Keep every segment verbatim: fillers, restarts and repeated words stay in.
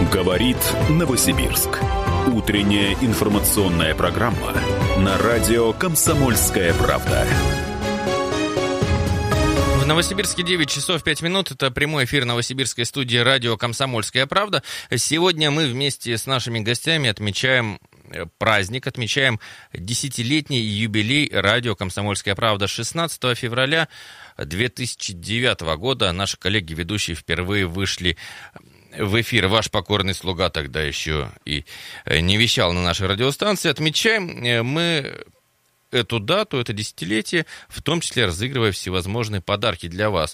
Говорит Новосибирск. Утренняя информационная программа на радио «Комсомольская правда». В Новосибирске девять часов пять минут. Это прямой эфир новосибирской студии радио «Комсомольская правда». Сегодня мы вместе с нашими гостями отмечаем праздник, отмечаем десятилетний юбилей радио «Комсомольская правда». шестнадцатого февраля две тысячи девятого года наши коллеги-ведущие впервые вышли в эфир. Ваш покорный слуга тогда еще и не вещал на нашей радиостанции. Отмечаем мы эту дату, это десятилетие, в том числе разыгрывая всевозможные подарки для вас.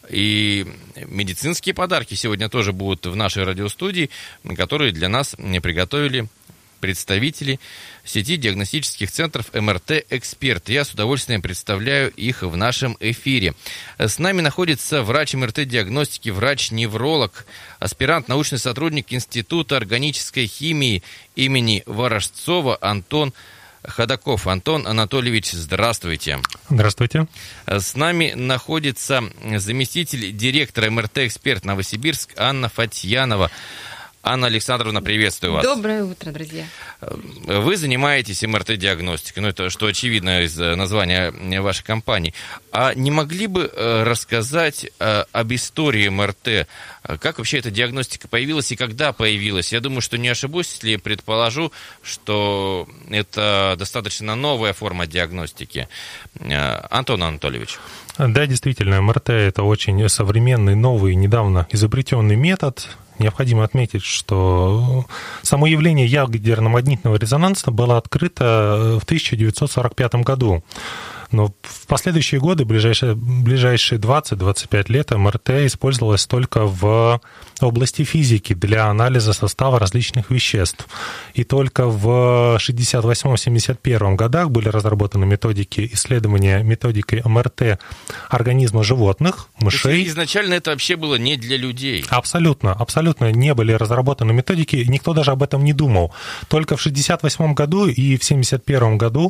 И медицинские подарки сегодня тоже будут в нашей радиостудии, которые для нас приготовили представители сети диагностических центров эм эр тэ «Эксперт». Я с удовольствием представляю их в нашем эфире. С нами находится врач эм эр тэ-диагностики, врач-невролог, аспирант, научный сотрудник Института органической химии имени Ворожцова Антон Ходаков. Антон Анатольевич, здравствуйте. Здравствуйте. С нами находится заместитель директора эм эр тэ-Эксперт Новосибирск Анна Фатьянова. Анна Александровна, приветствую вас. Доброе утро, друзья. Вы занимаетесь эм эр тэ-диагностикой, ну это что очевидно из названия вашей компании. А не могли бы рассказать об истории эм эр тэ? Как вообще эта диагностика появилась и когда появилась? Я думаю, что не ошибусь, если предположу, что это достаточно новая форма диагностики. Антон Анатольевич. Да, действительно, эм эр тэ – это очень современный, новый, недавно изобретенный метод. Необходимо отметить, что само явление ядерно-магнитного резонанса было открыто в тысяча девятьсот сорок пятом году. Но в последующие годы, ближайшие, ближайшие двадцать-двадцать пять лет, эм эр тэ использовалось только в области физики для анализа состава различных веществ. И только в шестьдесят восьмом — семьдесят первом годах были разработаны методики исследования методикой эм эр тэ организма животных, мышей. Изначально это вообще было не для людей. Абсолютно, абсолютно не были разработаны методики, никто даже об этом не думал. Только в шестьдесят восьмом году и в семьдесят первом году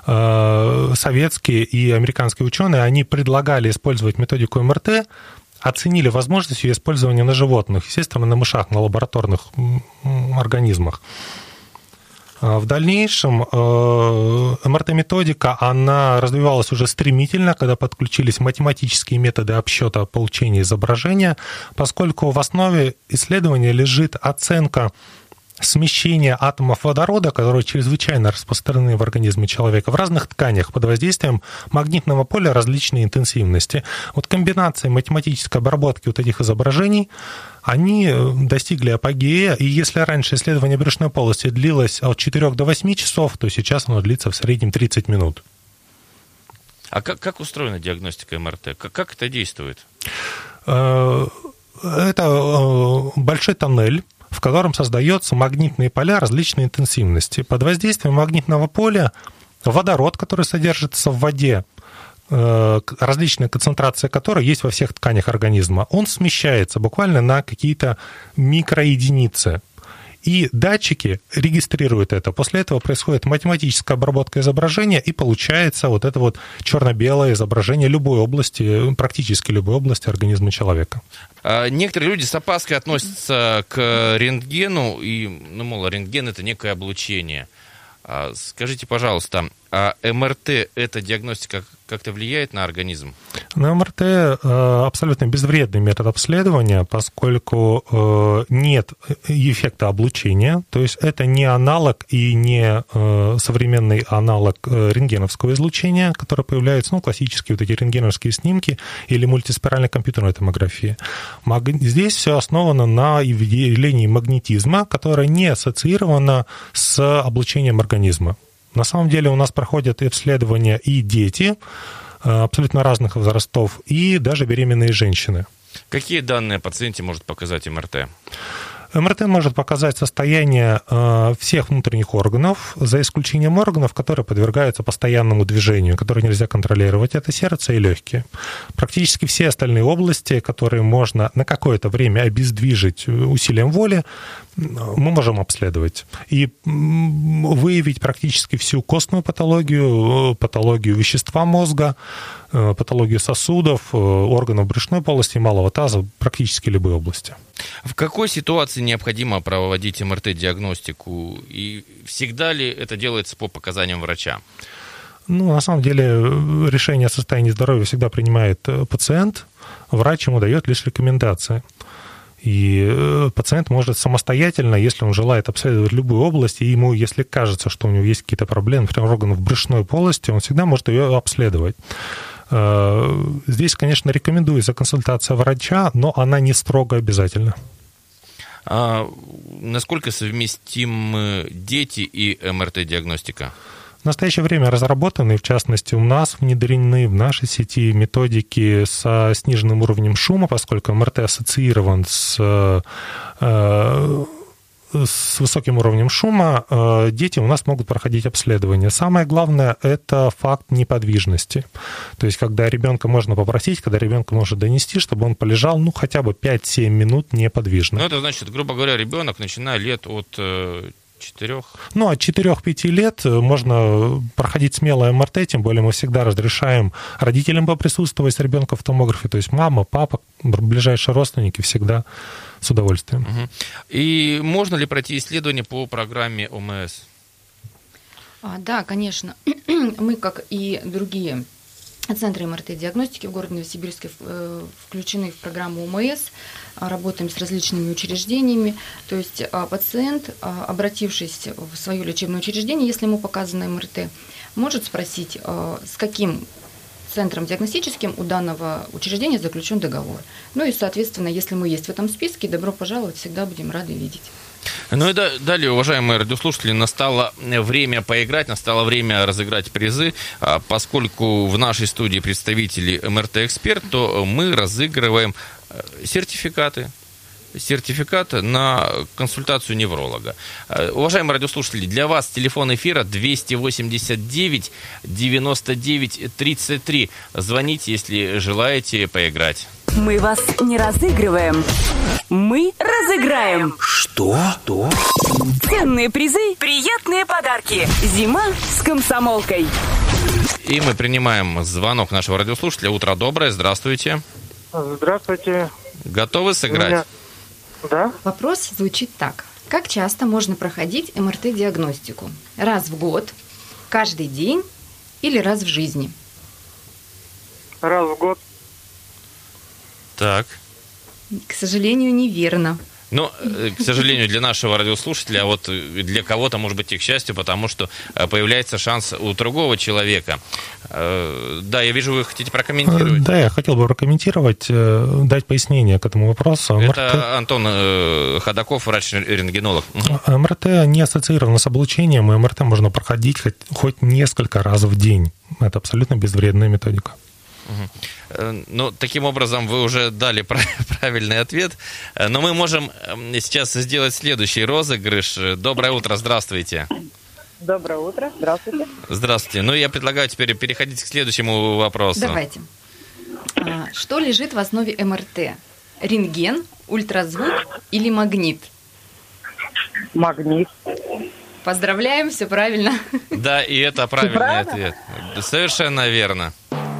э, советские и американские ученые, они предлагали использовать методику эм эр тэ, оценили возможность ее использования на животных, естественно, на мышах, на лабораторных организмах. В дальнейшем эм эр тэ-методика, она развивалась уже стремительно, когда подключились математические методы обсчета получения изображения, поскольку в основе исследования лежит оценка смещение атомов водорода, которые чрезвычайно распространены в организме человека, в разных тканях под воздействием магнитного поля различной интенсивности. Вот комбинация математической обработки вот этих изображений, они достигли апогея, и если раньше исследование брюшной полости длилось от четырёх до восьми часов, то сейчас оно длится в среднем тридцать минут. А как, как устроена диагностика эм эр тэ? Как, как это действует? Это большой тоннель, в котором создаются магнитные поля различной интенсивности. Под воздействием магнитного поля водород, который содержится в воде, различная концентрация которой есть во всех тканях организма, он смещается буквально на какие-то микроединицы. И датчики регистрируют это. После этого происходит математическая обработка изображения, и получается вот это вот черно-белое изображение любой области, практически любой области организма человека. Некоторые люди с опаской относятся к рентгену, и, ну, мол, рентген – это некое облучение. Скажите, пожалуйста, а эм эр тэ, эта диагностика как-то влияет на организм? На эм эр тэ абсолютно безвредный метод обследования, поскольку нет эффекта облучения, то есть это не аналог и не современный аналог рентгеновского излучения, которое появляется, ну, классические вот эти рентгеновские снимки или мультиспиральной компьютерной томографии. Здесь все основано на явлении магнетизма, которое не ассоциировано с облучением организма. На самом деле у нас проходят исследования и дети абсолютно разных возрастов, и даже беременные женщины. Какие данные о пациенте может показать эм эр тэ? эм эр тэ может показать состояние всех внутренних органов, за исключением органов, которые подвергаются постоянному движению, которые нельзя контролировать. Это сердце и легкие. Практически все остальные области, которые можно на какое-то время обездвижить усилием воли, мы можем обследовать и выявить практически всю костную патологию, патологию вещества мозга, патологию сосудов, органов брюшной полости и малого таза, практически любые области. В какой ситуации необходимо проводить эм эр тэ-диагностику? И всегда ли это делается по показаниям врача? Ну, на самом деле, решение о состоянии здоровья всегда принимает пациент, врач ему дает лишь рекомендации. И пациент может самостоятельно, если он желает обследовать любую область, и ему, если кажется, что у него есть какие-то проблемы, например, органов брюшной полости, он всегда может ее обследовать. Здесь, конечно, рекомендуется консультация врача, но она не строго обязательна. А насколько совместимы дети и эм эр тэ-диагностика? В настоящее время разработаны, в частности, у нас внедрены в нашей сети методики со сниженным уровнем шума, поскольку эм эр тэ ассоциирован с, с высоким уровнем шума, дети у нас могут проходить обследование. Самое главное – это факт неподвижности. То есть, когда ребенка можно попросить, когда ребенка можно донести, чтобы он полежал, ну, хотя бы пять-семь минут неподвижно. Ну, это значит, грубо говоря, ребенок, начиная лет от четырех. Ну, от четырёх-пяти лет можно проходить смело эм эр тэ, тем более мы всегда разрешаем родителям поприсутствовать с ребенком в томографе, то есть мама, папа, ближайшие родственники всегда с удовольствием. Угу. И можно ли пройти исследование по программе о эм эс? А, да, конечно. Мы, как и другие центры эм эр тэ-диагностики в городе Новосибирске, включены в программу о эм эс, работаем с различными учреждениями. То есть пациент, обратившись в свое лечебное учреждение, если ему показано эм эр тэ, может спросить, с каким центром диагностическим у данного учреждения заключен договор. Ну и, соответственно, если мы есть в этом списке, добро пожаловать, всегда будем рады видеть. Ну и далее, уважаемые радиослушатели, настало время поиграть, настало время разыграть призы. Поскольку в нашей студии представители эм эр тэ-эксперт, то мы разыгрываем сертификаты. Сертификат на консультацию невролога. Уважаемые радиослушатели, для вас телефон эфира двести восемьдесят девять девяносто девять тридцать три. Звоните, если желаете поиграть. Мы вас не разыгрываем. Мы разыграем. Что? Что? Ценные призы, приятные подарки. Зима с комсомолкой. И мы принимаем звонок нашего радиослушателя. Утро доброе, здравствуйте. Здравствуйте. Готовы сыграть? Меня... Да. Вопрос звучит так. Как часто можно проходить эм эр тэ-диагностику? Раз в год, каждый день или раз в жизни? Раз в год. Так. К сожалению, неверно. Ну, к сожалению, для нашего радиослушателя, а вот для кого-то, может быть, и к счастью, потому что появляется шанс у другого человека. Да, я вижу, вы хотите прокомментировать. Да, я хотел бы прокомментировать, дать пояснение к этому вопросу. Это эм эр тэ... Антон Ходаков, врач-рентгенолог. эм эр тэ не ассоциировано с обучением, и эм эр тэ можно проходить хоть, хоть несколько раз в день. Это абсолютно безвредная методика. Ну, таким образом, вы уже дали правильный ответ. Но мы можем сейчас сделать следующий розыгрыш. Доброе утро, здравствуйте. Доброе утро, здравствуйте. Здравствуйте. Ну, я предлагаю теперь переходить к следующему вопросу. Давайте. Что лежит в основе эм эр тэ? Рентген, ультразвук или магнит? Магнит. Поздравляем, все правильно. Да, и это правильный ответ. Совершенно верно.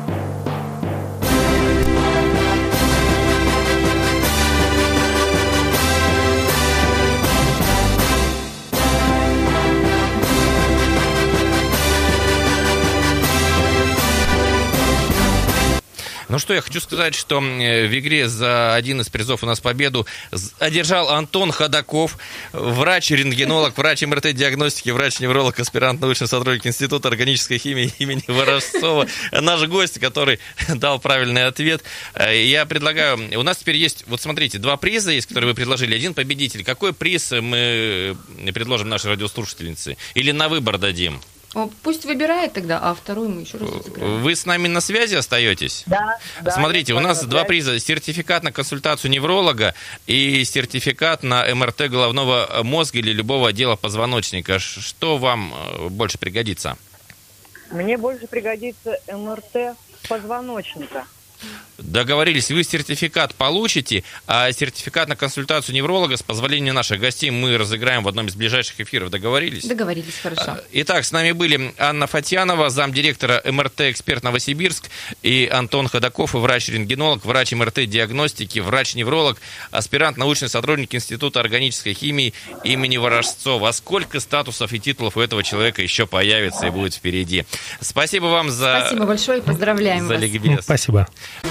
Ну что, я хочу сказать, что в игре за один из призов у нас победу одержал Антон Ходаков, врач-рентгенолог, врач эм эр тэ-диагностики, врач-невролог, аспирант, научный сотрудник Института органической химии имени Ворожцова, наш гость, который дал правильный ответ. Я предлагаю, у нас теперь есть, вот смотрите, два приза есть, которые вы предложили, один победитель. Какой приз мы предложим нашей радиослушательнице? Или на выбор дадим? О, пусть выбирает тогда, а второй мы еще раз разыграем. Вы с нами на связи остаетесь? Да. да Смотрите, у нас два приза. Сертификат на консультацию невролога и сертификат на эм эр тэ головного мозга или любого отдела позвоночника. Что вам больше пригодится? Мне больше пригодится эм эр тэ позвоночника. Договорились, вы сертификат получите, а сертификат на консультацию невролога с позволения наших гостей мы разыграем в одном из ближайших эфиров. Договорились? Договорились, хорошо. Итак, с нами были Анна Фатьянова, замдиректора эм эр тэ-эксперт Новосибирск, и Антон Ходаков, врач-рентгенолог, врач эм эр тэ-диагностики, врач-невролог, аспирант, научный сотрудник Института органической химии имени Ворожцова. А сколько статусов и титулов у этого человека еще появится и будет впереди. Спасибо вам за... Спасибо большое, поздравляем за вас. ликбез. Спасибо.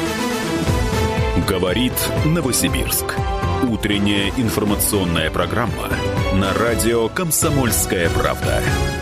Говорит Новосибирск. Утренняя информационная программа на радио «Комсомольская правда».